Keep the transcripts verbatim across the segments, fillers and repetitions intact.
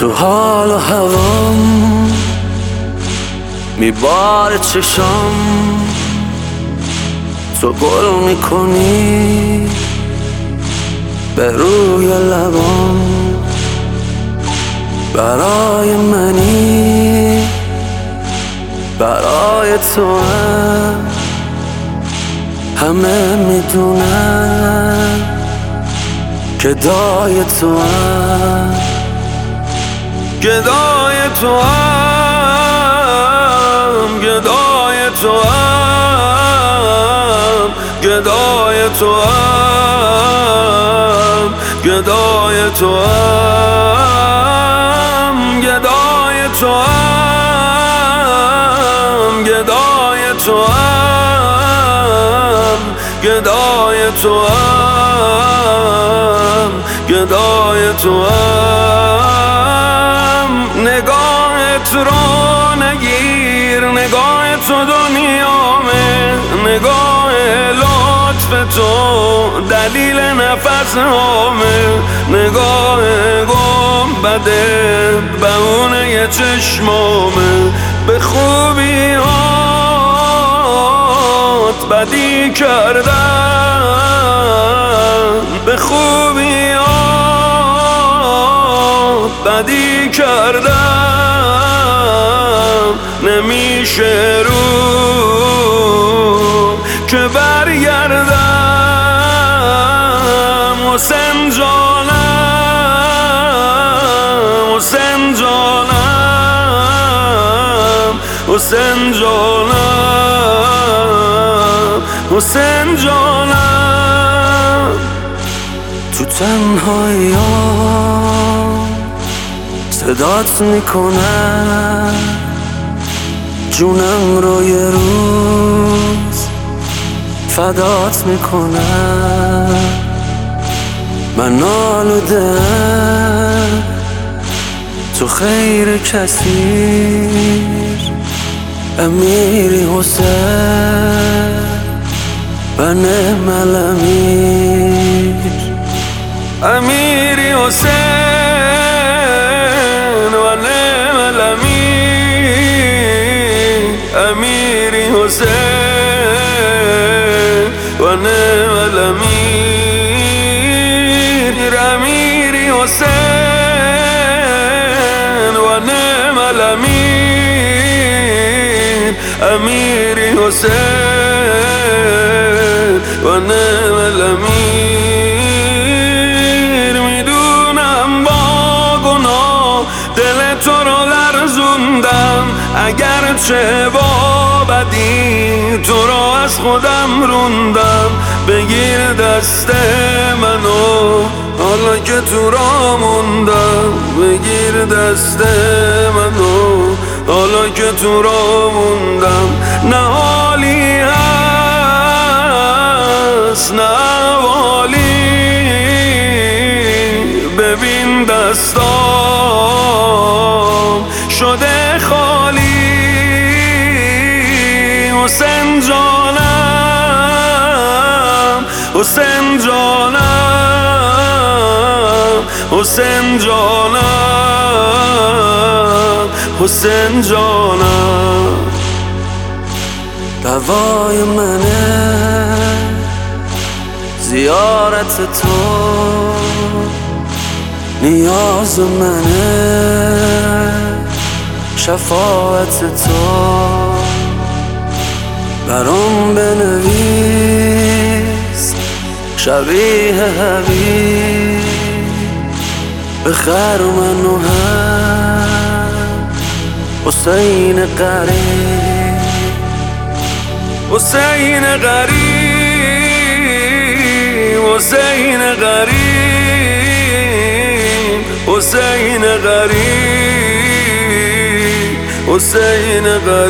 تو حال و هوام میباره چشام، تو گل میکنی به روی لبام. برای منی، برای تو هم همه میدونن گدای تو هم، گدای تو هم، گدای تو هم، گدای تو هم، گدای تو هم، گدای تو هم، گدای تو هم، گدای تو هم، گدای تو هم. نگاهت رو نگیر، نگاه تو دنیامه، نگاه لطف تو دلیل نفس هامه، نگاه گنبده بهونه چشمامه، به خوبی هات بدی کردم، به خوبی هات بدی کردم. نمیشه رو که برگردم، حسین جانم، حسین جانم، حسین جانم، حسین جانم. تو تنهایی‌ام صدات میکنم، جونم رو یه روز فدات میکنم. من آلودم تو خیر کثیر، امیری حسین و نعم الامیر، امیری حسین و نعم الامیر، امیری حسین و نعم الامیر، امیری حسین و نعم الامیر، امیری حسین و نعم الامیر. میدونم با گناه دل تو رو لرزوندم، اگرچه با بدی تو رو از خودم روندم. بگیر دست منو حالا که تو را موندم، بگیر دست منو حالا که تو را موندم. نه حالی هست نه احوالی، ببین دستام شده خالی. حسین جانم، حسین جانم، حسین جانم، حسین جانم. دوای منه زیارت تو، نیاز منه شفاعت تو. برام بنویس شبیه حبیب، بخر منو هم حسین قریب، حسین قریب، حسین قریب، حسین قریب، حسین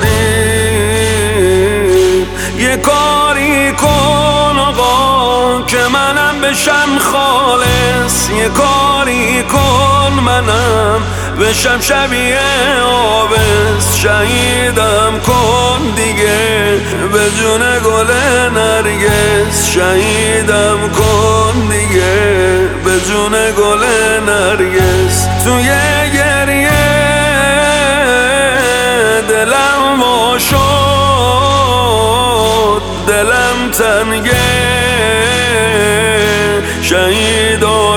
قریب. یه کاری کن آقا که منم بشم خالص، یه کاری کن منم بشم شبیه آبس. شهیدم کن دیگه به جون گل نرگس، شهیدم کن دیگه به جون گل نرگس. توی گریه دلم تنگه شهیدا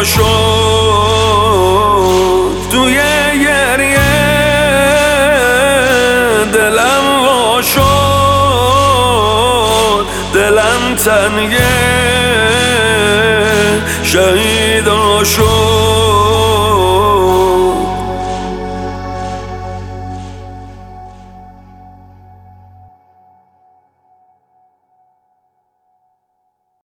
شد توی گریه دلم وا شد دلم تنگه شهیدا شد